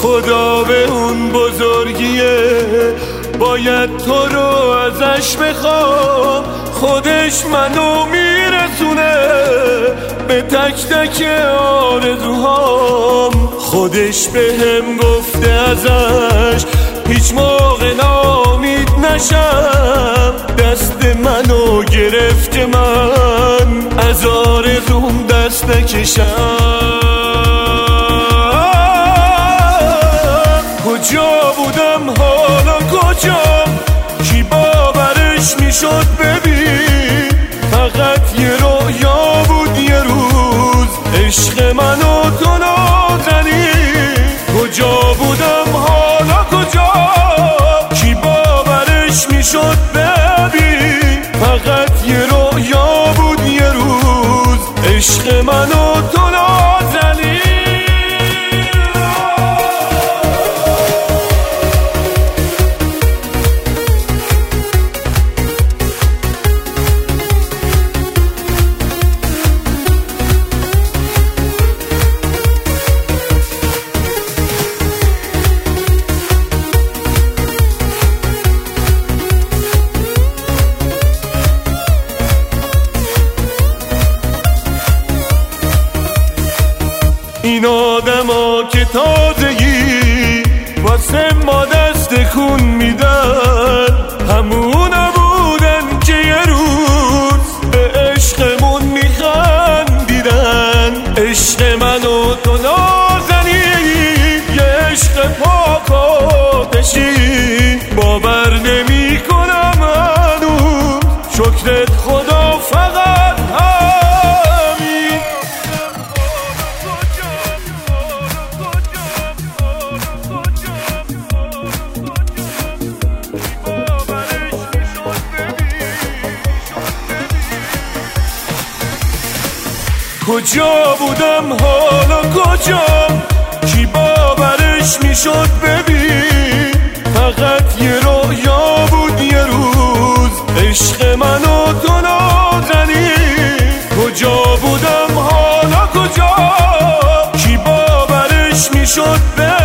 خدا به اون بزرگیه باید تو رو ازش بخوام، خودش منو میرسونه به تک تک آرزوهام. خودش به هم گفته ازش هیچ موقع ناامید نشم، دست منو گرفت که من از آرزوم دست نکشم. کجا بودم حالا کجام، کی باورش میشد ببین، فقط یه رویا بود یه روز عشق من و تو نازنی. کجا بودم حالا کجا، کی باورش میشد ببین، فقط یه رویا بود یه روز عشق من و تو نازنی. این آدما که تازگی واسه ما دست خون میدن، همونا بودن که یه روز به عشقمون میخندیدن. عشق من و تو نازنی یه عشق پاک آتشی، باور نمی کنم هنوز شکرت خدا فقط همین. کجا بودم حالا کجام، کی باورش میشد ببین، فقط یه رویا بود یه روز عشق من و تو نازنی. کجا بودم حالا کجا، کی باورش میشد ببین،